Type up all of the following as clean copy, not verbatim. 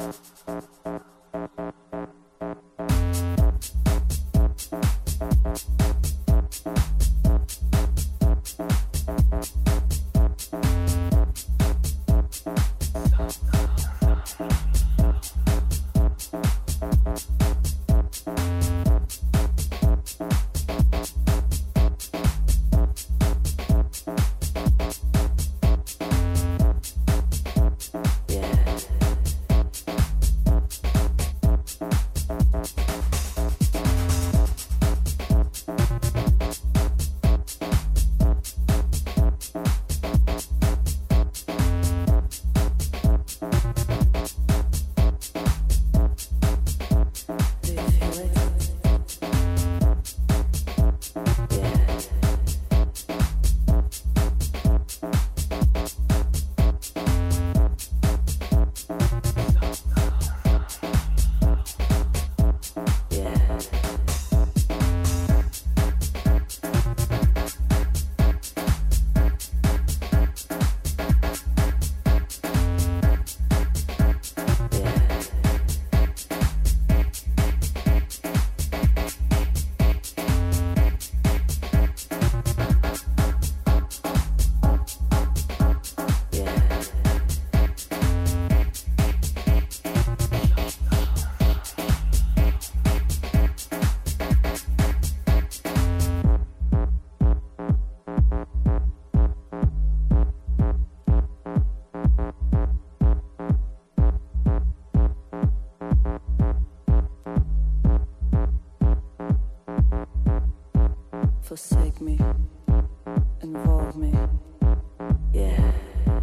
forsake me, involve me, yeah.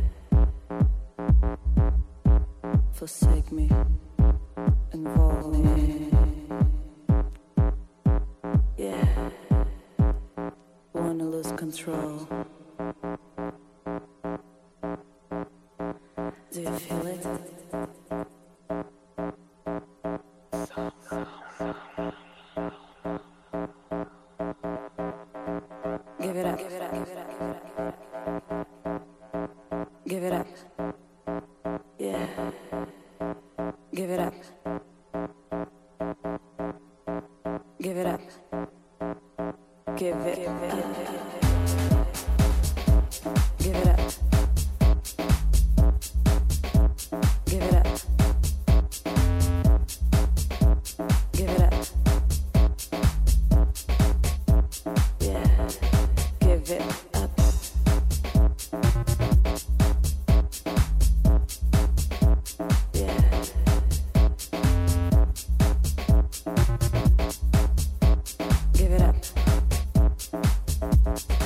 Forsake me, involve me, yeah. Wanna lose control. Do you feel it? Give it up, give it up, give it up, give it up. Give it up. Yeah. Give it up. Give it up. Give it up. Give it up. Give it up. Give it up. Yeah. Give it up. Yeah. Give it up.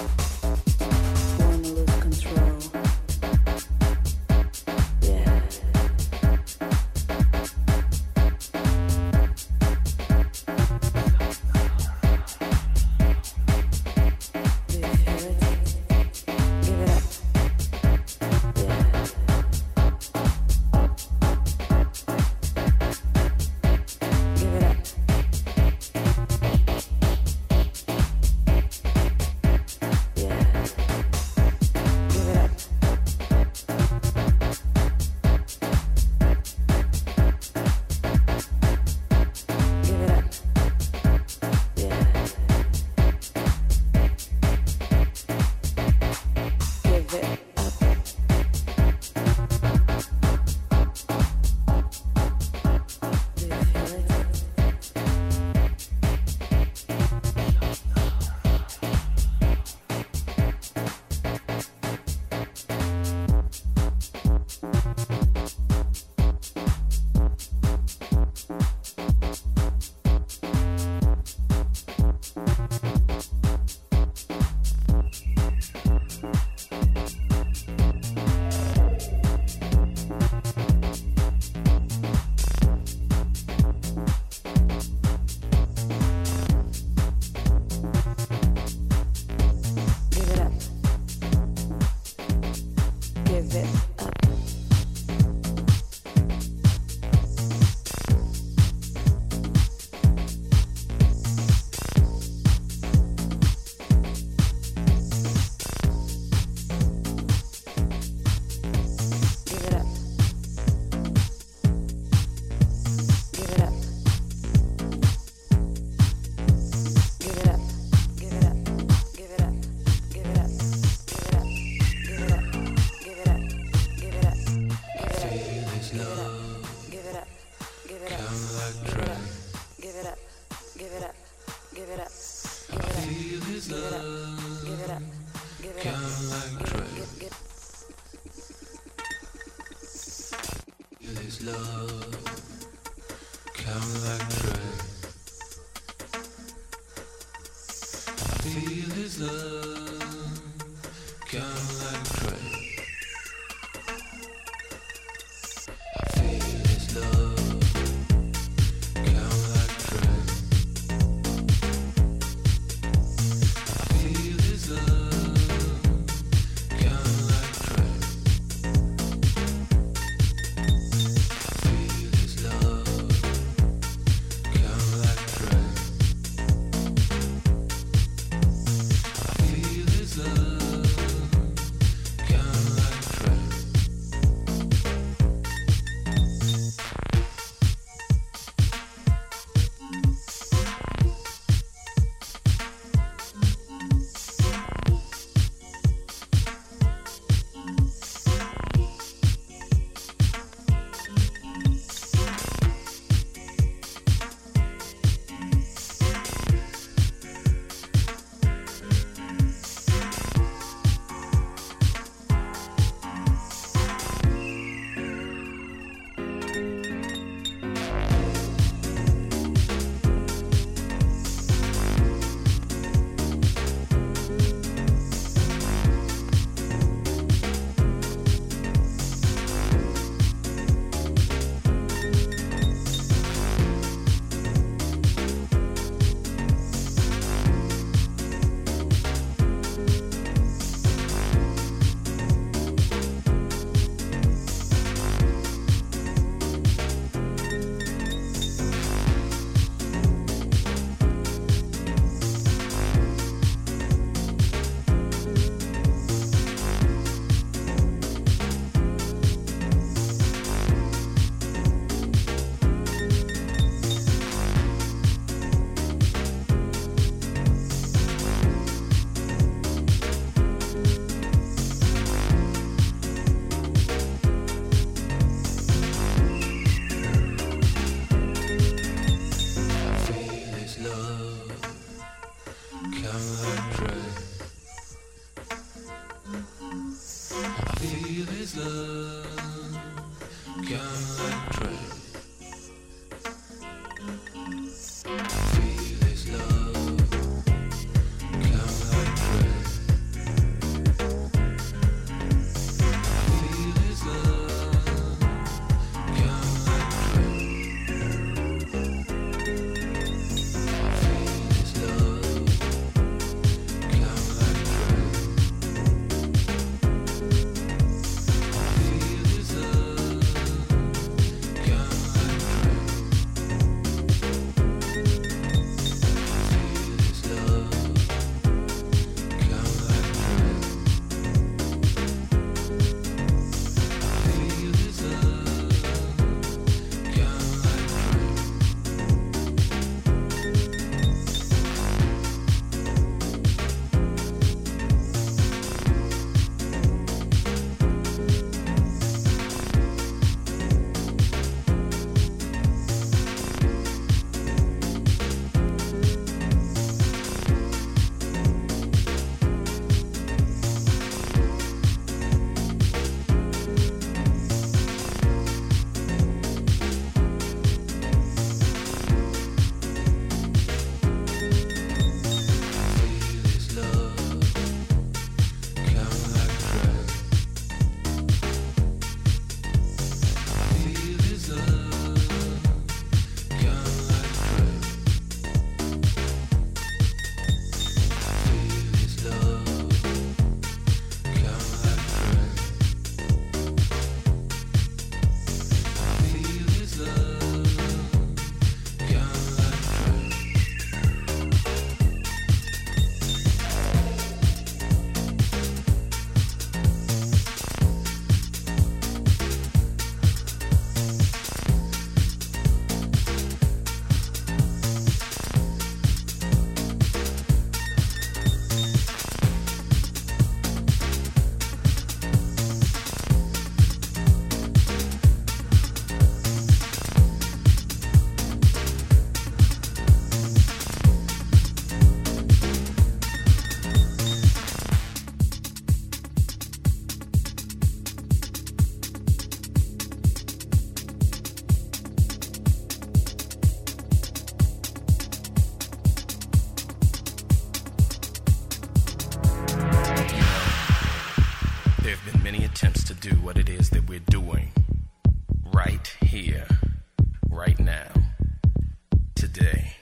here, right now, today.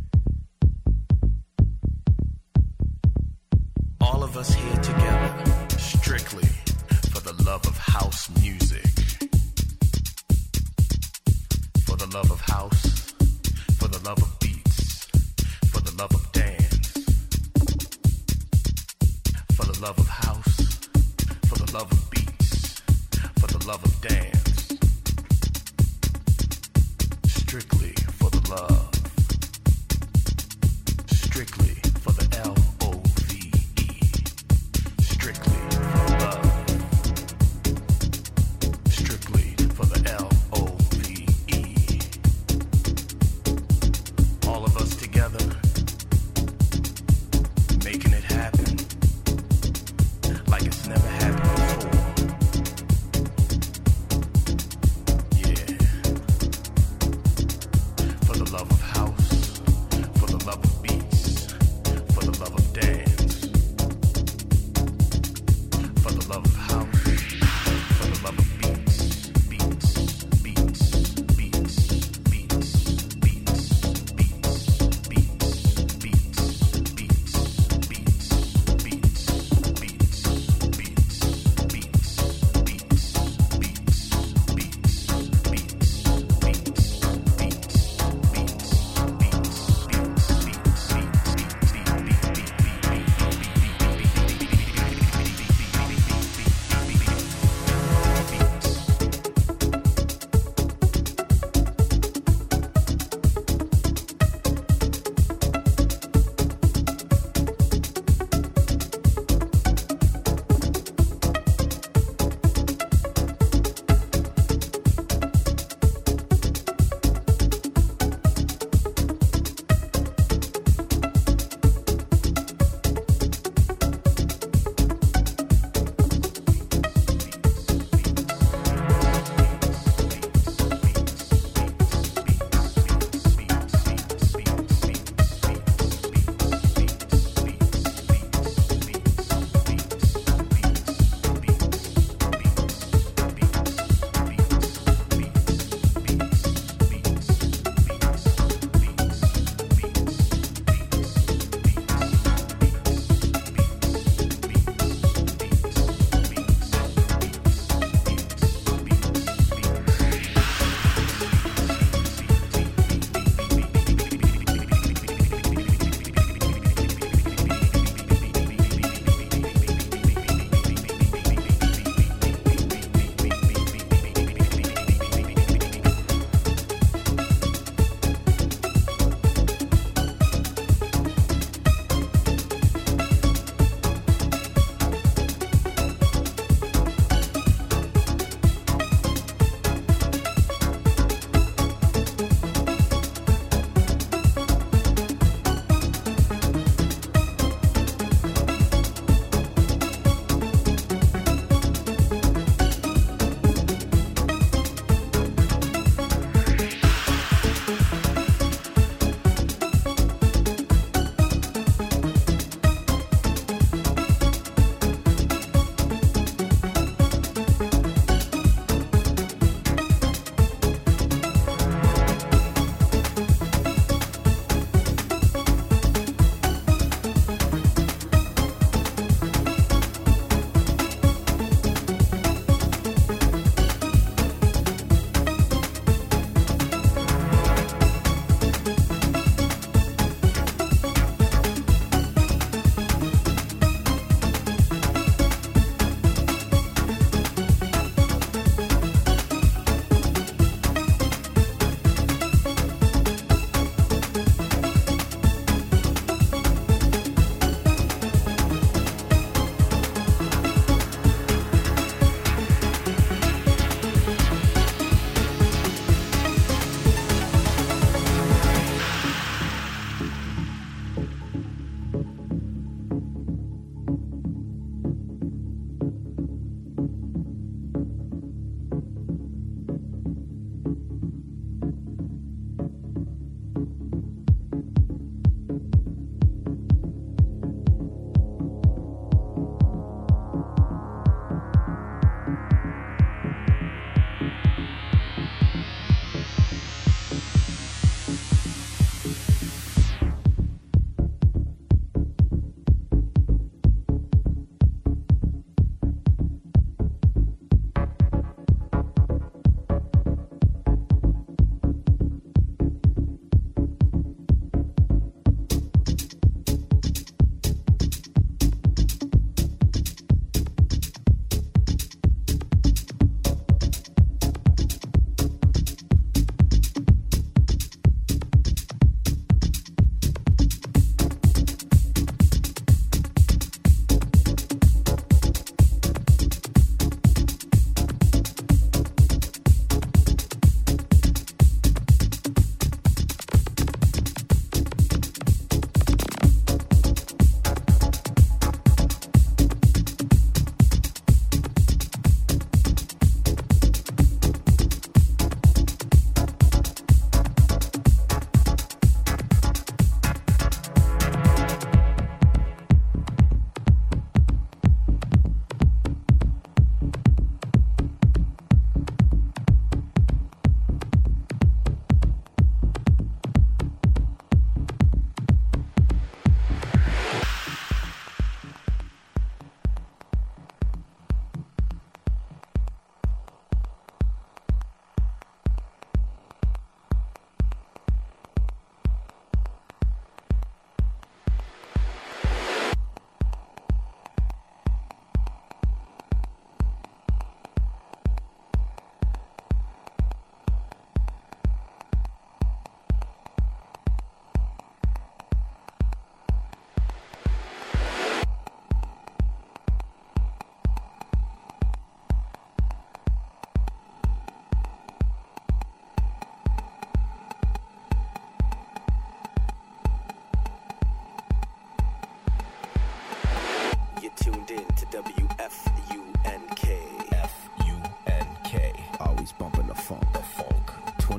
All of us here together, strictly for the love of house music. For the love of house, for the love of beats, for the love of dance. For the love of house, for the love of beats, for the love of dance. Strictly for the love. Strictly for the L-O-V-E. Strictly for the love. Strictly for the L-O-V-E. All of us together, making it happen like it's never happened before. Yeah.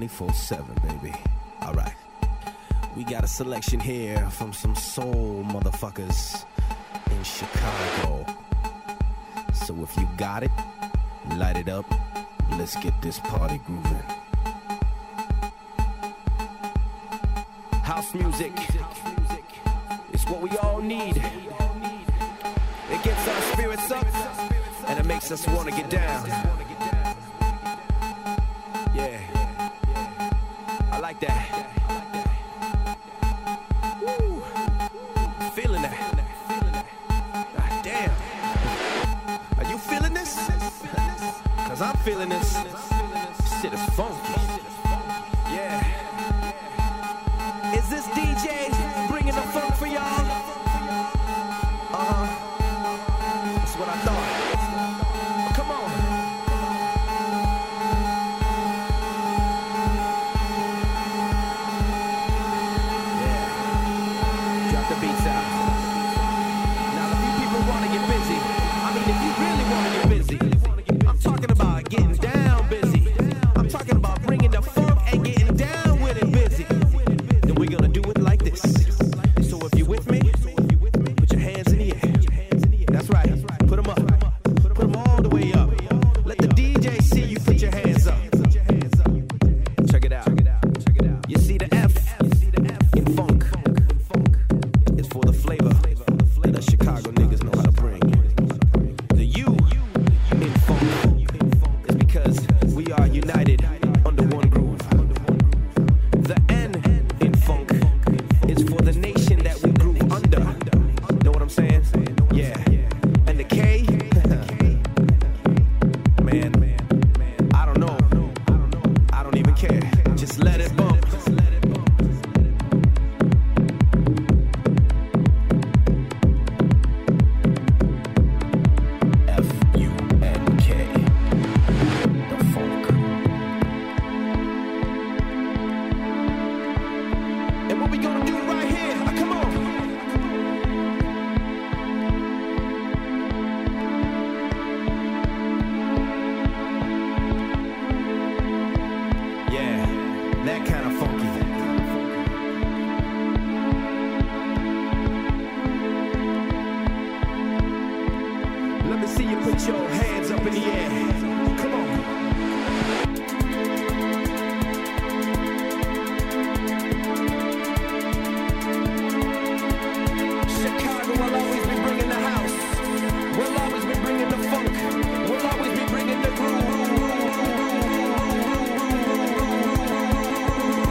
24/7, baby. All right. We got a selection here from some soul motherfuckers in Chicago. So if you got it, light it up. Let's get this party grooving. House music is what we all need. It gets our spirits up and it makes us want to get down. Yeah, I like that. Woo. Feeling that. God damn. Are you feeling this? Cause I'm feeling this. Shit is funky. Yeah. Is this DJ bringing the funk for y'all? That's what I thought. Come on. Yeah. Drop the beats out. Now if you people want to get busy, I mean if you really want to get busy, I'm talking about getting down busy. I'm talking about bringing the funk and getting down with it busy. Then we're gonna do it like this. So if you with me, put your hands in the air. That's right. Put them up. Put them all the way up. Let the DJ see you put your hands up. Check it out. You see the F in funk. It's for the flavor that the Chicago niggas know how to bring. The U in funk is because we are united under one groove. The N in funk is for the nation that we groove under. Know what I'm saying? Yeah. And the K, man, I don't know. I don't even care. Just let it bump. F-U-N-K. The funk. And what we gonna do right here? Come on. Yeah, that kind of funky. Let me see you put your hands up in the air. Come on. Chicago will always be bringing the house. We'll always be bringing the funk. We'll always be bringing the groove.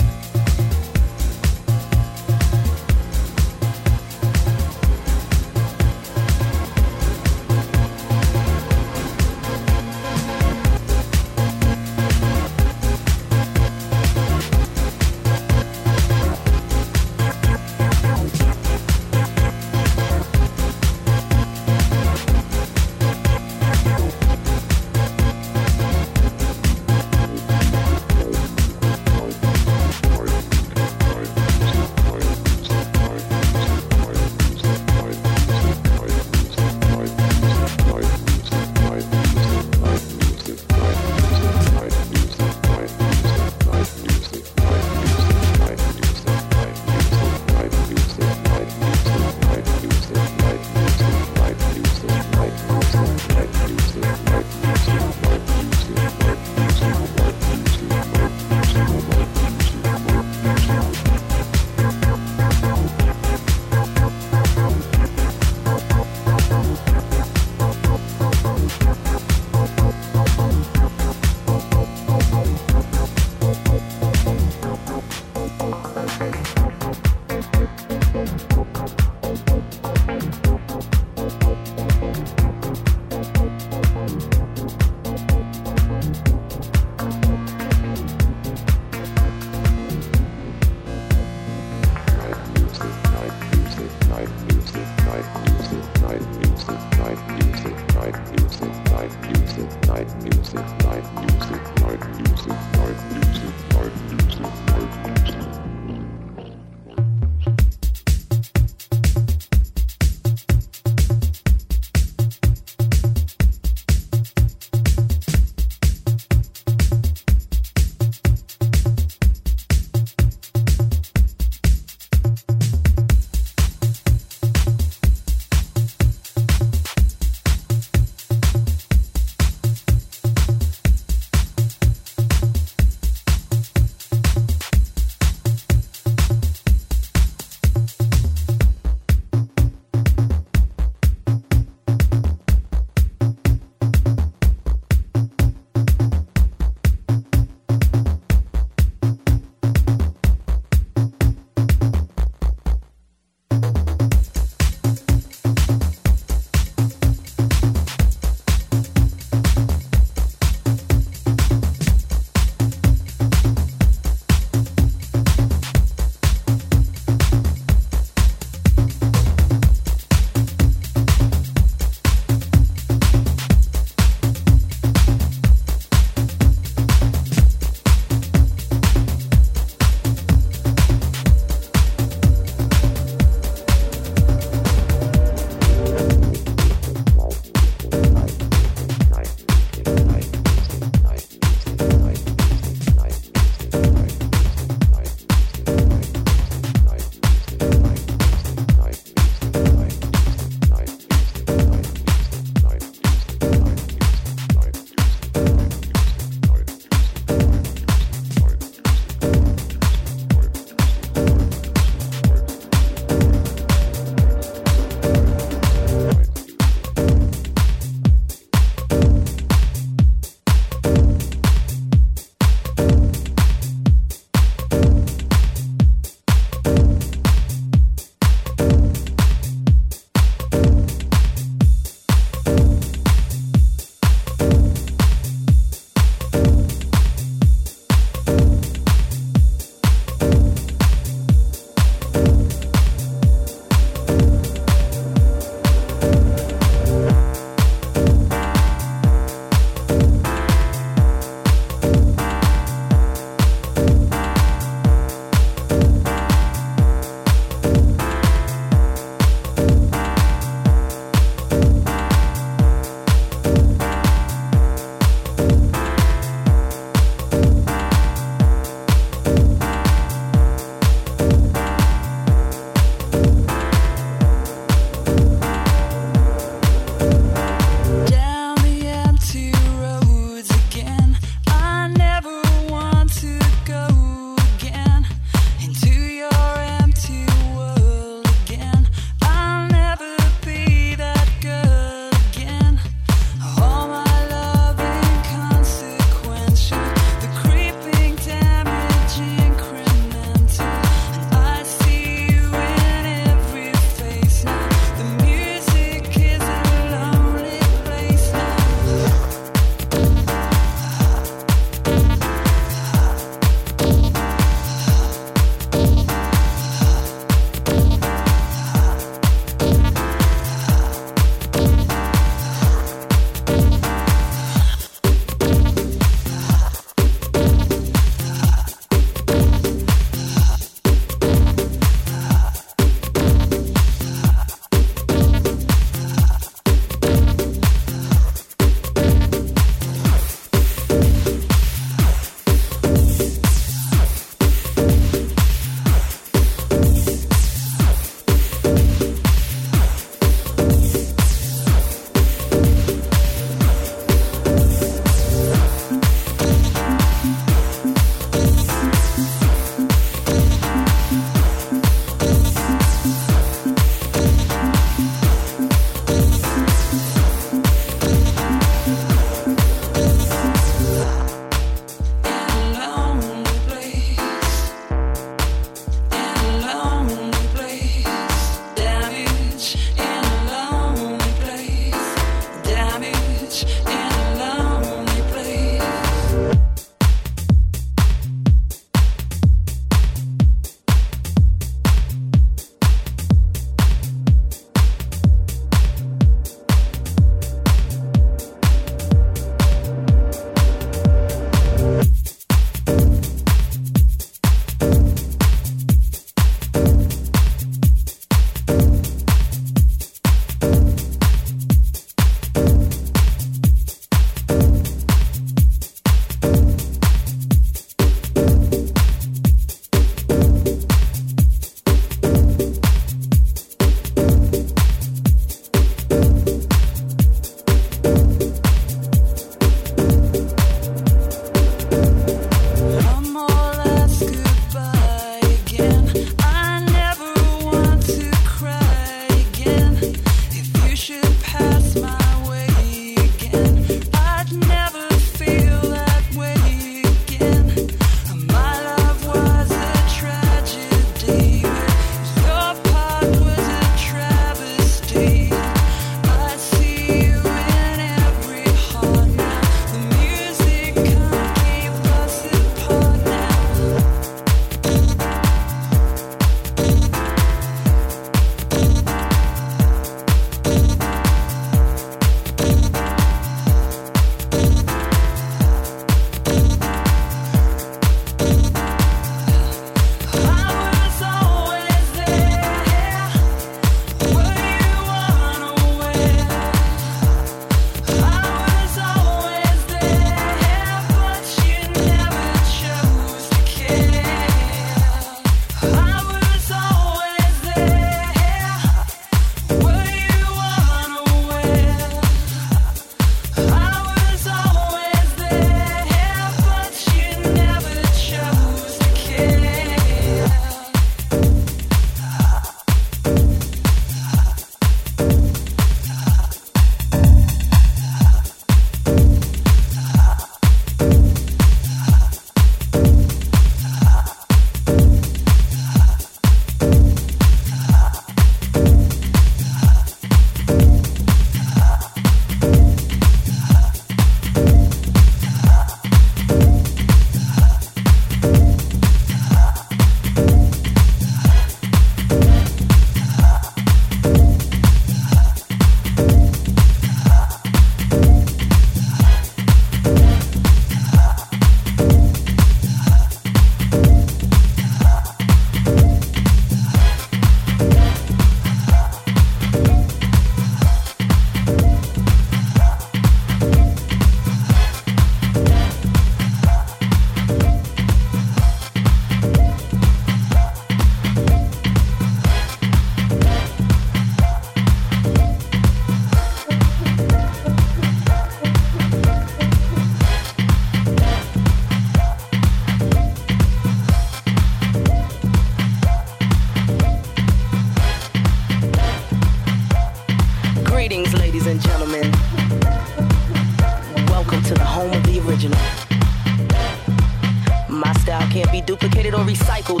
be duplicated or recycled.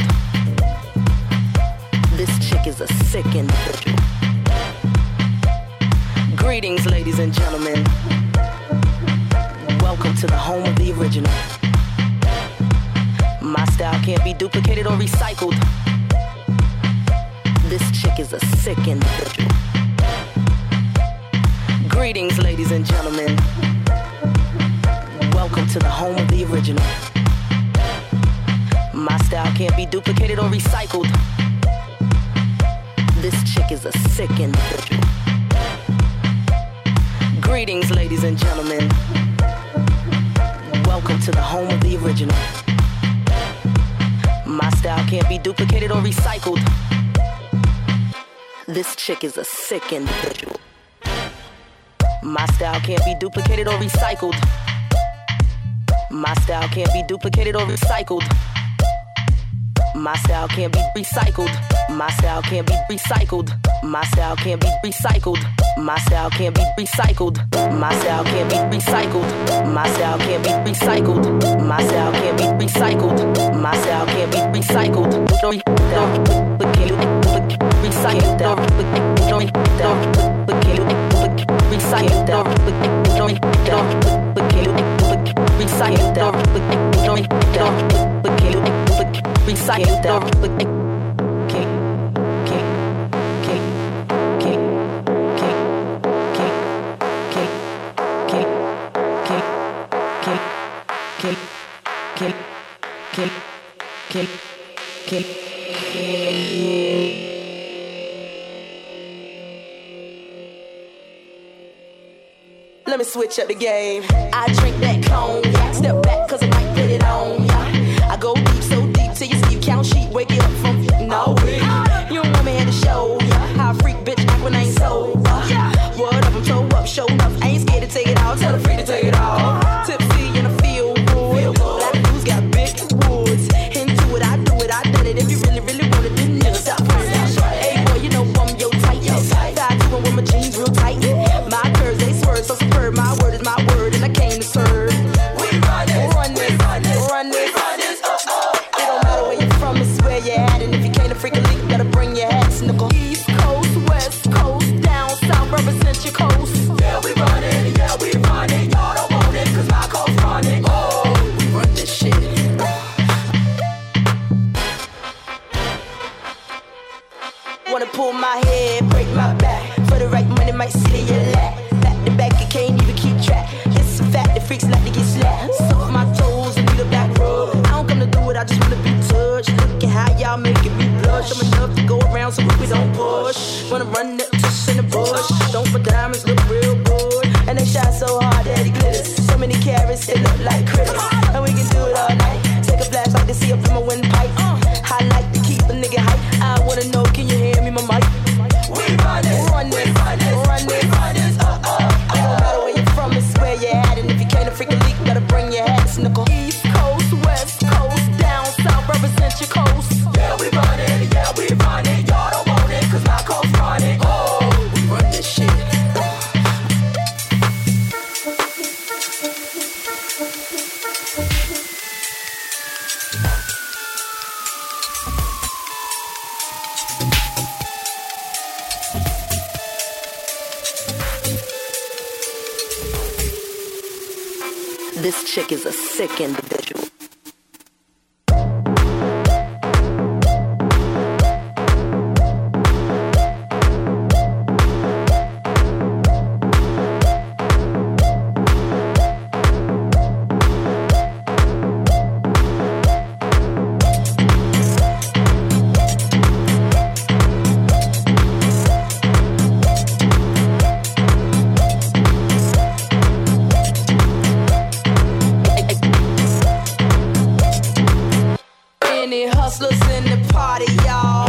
This chick is a sick individual. Greetings, ladies and gentlemen. Welcome to the home of the original. My style can't be duplicated or recycled. This chick is a sick individual. Greetings, ladies and gentlemen. Welcome to the home of the original. My style can't be duplicated or recycled. This chick is a sick individual. Greetings, ladies and gentlemen. Welcome to the home of the original. My style can't be duplicated or recycled. This chick is a sick individual. My style can't be duplicated or recycled. My style can't be duplicated or recycled. My style can't be recycled. My style can't be recycled. My style can't be recycled. My style can't be recycled. My style can't be recycled. My style can't be recycled. My style can't be recycled. My style can't be recycled. Let me switch up the game. I drink that cognac, step back cause I might put it on ya. I go deep, so deep till you see you count sheep, wake it up from no way. You don't want me here to show ya how a freak bitch act when I ain't sober. What up, I'm toe up, show enough, I ain't scared to take it out, tell the freak to take it off. Tipsy in the field good, black dudes got big woods. Into it, I do it, I done it. If you really, really want it, then nigga stop playing. Hey boy, you know I'm your type. Thigh two and with my jeans real tight. My curves, they swerve so superb. My word is my word, and I came to serve. We run it, run this, run this, run this. It don't matter where you're from, it's where you're at. And if you can't freak a leak, you gotta bring your hat. Snickle. East Coast, West Coast, down south, represent your coast. Yeah, we run it, yeah, we run it. Y'all don't want it, cause my coast run it. Oh, we run this shit. Wanna pull my head, break my back. For the right money, might see your lap. Back to back, you can't even keep track. It's a fact, the freaks like to get slapped. Suck my toes and need a back rub. I don't come to do it, I just wanna be touched. Look at how y'all making me blush. I'm enough to go around, so we don't push. Wanna run that tush in the bush. Don't for diamonds, look real good. And they shine so hard that it glitters. So many carrots, they look like critters. And we can do it all night. Take a flashlight to see up in my windpipe. I like to keep a nigga hype. I wanna know, can you hear me, my mic? We run it, run it, run it, run it, run it. It don't matter where you're from, it's where you're at. And if you can't freak a leak, you gotta bring your hat. Snickle. East Coast, West Coast, down south, represent your coast. Yeah, we run it, yeah, we run it. Y'all don't want it, cause my coast run it. Oh, we run this shit. This chick is a sick individual. Hustlers in the party, y'all.